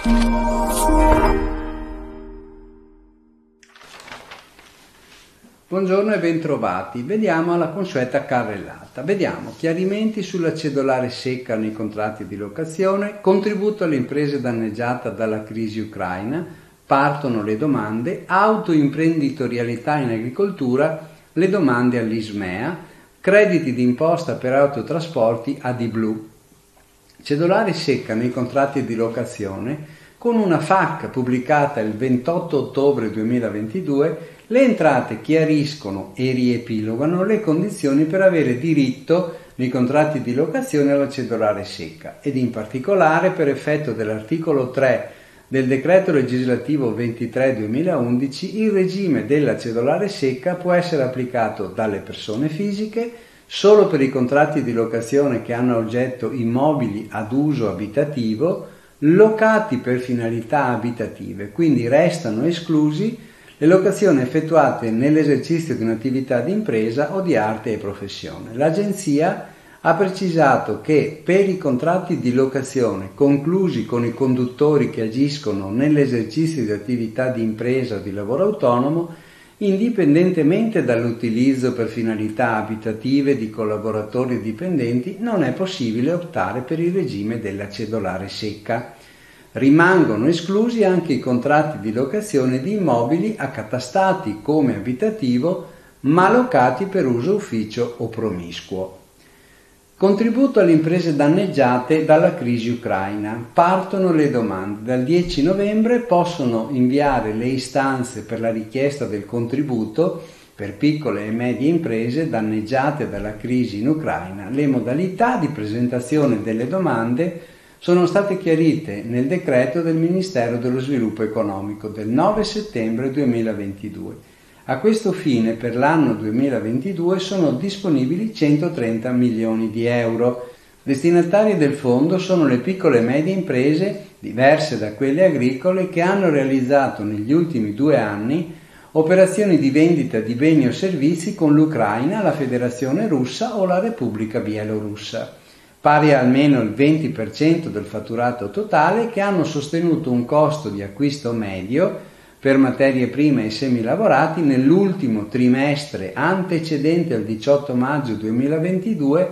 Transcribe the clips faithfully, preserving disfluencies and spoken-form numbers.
Buongiorno e bentrovati. Vediamo la consueta carrellata. Vediamo chiarimenti sulla cedolare secca nei contratti di locazione, contributo alle imprese danneggiate dalla crisi ucraina, partono le domande, autoimprenditorialità in agricoltura, le domande all'Ismea, crediti di imposta per autotrasporti A D Blu. Cedolare secca nei contratti di locazione, con una F A Q pubblicata il ventotto ottobre duemilaventidue, le entrate chiariscono e riepilogano le condizioni per avere diritto nei contratti di locazione alla cedolare secca ed in particolare per effetto dell'articolo tre del decreto legislativo ventitré duemilaundici il regime della cedolare secca può essere applicato dalle persone fisiche solo per i contratti di locazione che hanno a oggetto immobili ad uso abitativo locati per finalità abitative, quindi restano esclusi le locazioni effettuate nell'esercizio di un'attività di impresa o di arte e professione. L'Agenzia ha precisato che per i contratti di locazione conclusi con i conduttori che agiscono nell'esercizio di attività di impresa o di lavoro autonomo, indipendentemente dall'utilizzo per finalità abitative di collaboratori e dipendenti, non è possibile optare per il regime della cedolare secca. Rimangono esclusi anche i contratti di locazione di immobili accatastati come abitativo ma locati per uso ufficio o promiscuo. Contributo alle imprese danneggiate dalla crisi ucraina. Partono le domande. Dal dieci novembre possono inviare le istanze per la richiesta del contributo per piccole e medie imprese danneggiate dalla crisi in Ucraina. Le modalità di presentazione delle domande sono state chiarite nel decreto del Ministero dello Sviluppo Economico del nove settembre duemilaventidue. A questo fine per l'anno duemilaventidue sono disponibili centotrenta milioni di euro. Destinatarie del fondo sono le piccole e medie imprese, diverse da quelle agricole, che hanno realizzato negli ultimi due anni operazioni di vendita di beni o servizi con l'Ucraina, la Federazione Russa o la Repubblica Bielorussa, pari a almeno il venti per cento del fatturato totale, che hanno sostenuto un costo di acquisto medio per materie prime e semilavorati nell'ultimo trimestre antecedente al diciotto maggio duemilaventidue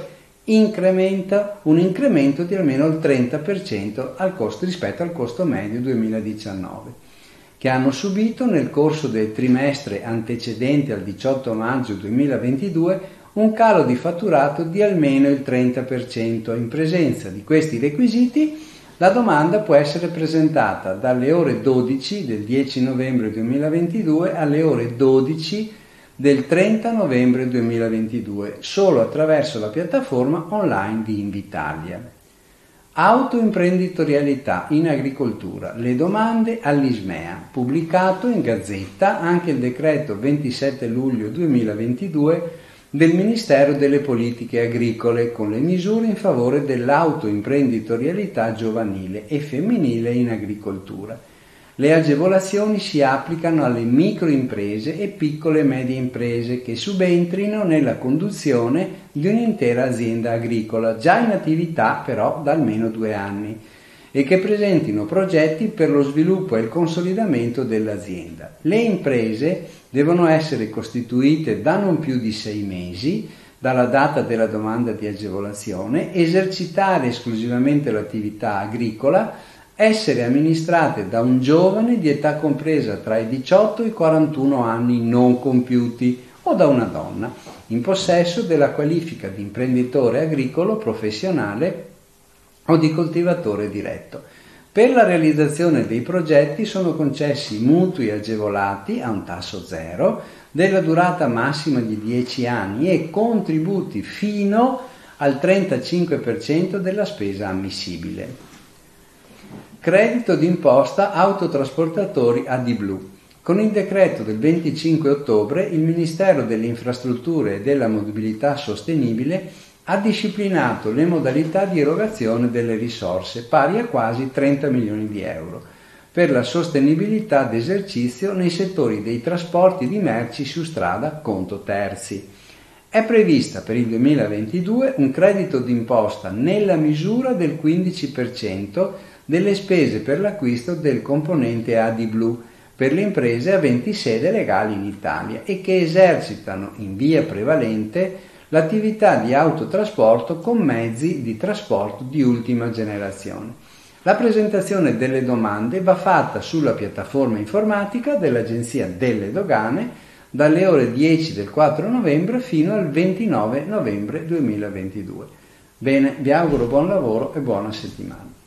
incrementa un incremento di almeno il trenta per cento al costo, rispetto al costo medio duemiladiciannove, che hanno subito nel corso del trimestre antecedente al diciotto maggio duemilaventidue un calo di fatturato di almeno il trenta per cento. In presenza di questi requisiti, la domanda può essere presentata dalle ore dodici del dieci novembre duemilaventidue alle ore dodici del trenta novembre duemilaventidue, solo attraverso la piattaforma online di Invitalia. Autoimprenditorialità in agricoltura, le domande all'Ismea, pubblicato in Gazzetta anche il decreto ventisette luglio duemilaventidue del Ministero delle Politiche Agricole con le misure in favore dell'autoimprenditorialità giovanile e femminile in agricoltura. Le agevolazioni si applicano alle microimprese e piccole e medie imprese che subentrino nella conduzione di un'intera azienda agricola, già in attività però da almeno due anni, e che presentino progetti per lo sviluppo e il consolidamento dell'azienda. Le imprese devono essere costituite da non più di sei mesi dalla data della domanda di agevolazione, esercitare esclusivamente l'attività agricola, essere amministrate da un giovane di età compresa tra i diciotto e i quarantuno anni non compiuti o da una donna in possesso della qualifica di imprenditore agricolo professionale o di coltivatore diretto. Per la realizzazione dei progetti sono concessi mutui agevolati a un tasso zero della durata massima di dieci anni e contributi fino al trentacinque per cento della spesa ammissibile. Credito d'imposta autotrasportatori A D Blu. Con il decreto del venticinque ottobre il Ministero delle Infrastrutture e della Mobilità Sostenibile ha disciplinato le modalità di erogazione delle risorse, pari a quasi trenta milioni di euro, per la sostenibilità d'esercizio nei settori dei trasporti di merci su strada conto terzi. È prevista per il duemilaventidue un credito d'imposta nella misura del quindici per cento delle spese per l'acquisto del componente A D Blu per le imprese aventi sede legale in Italia e che esercitano in via prevalente l'attività di autotrasporto con mezzi di trasporto di ultima generazione. La presentazione delle domande va fatta sulla piattaforma informatica dell'Agenzia delle Dogane dalle ore dieci del quattro novembre fino al ventinove novembre duemilaventidue. Bene, vi auguro buon lavoro e buona settimana.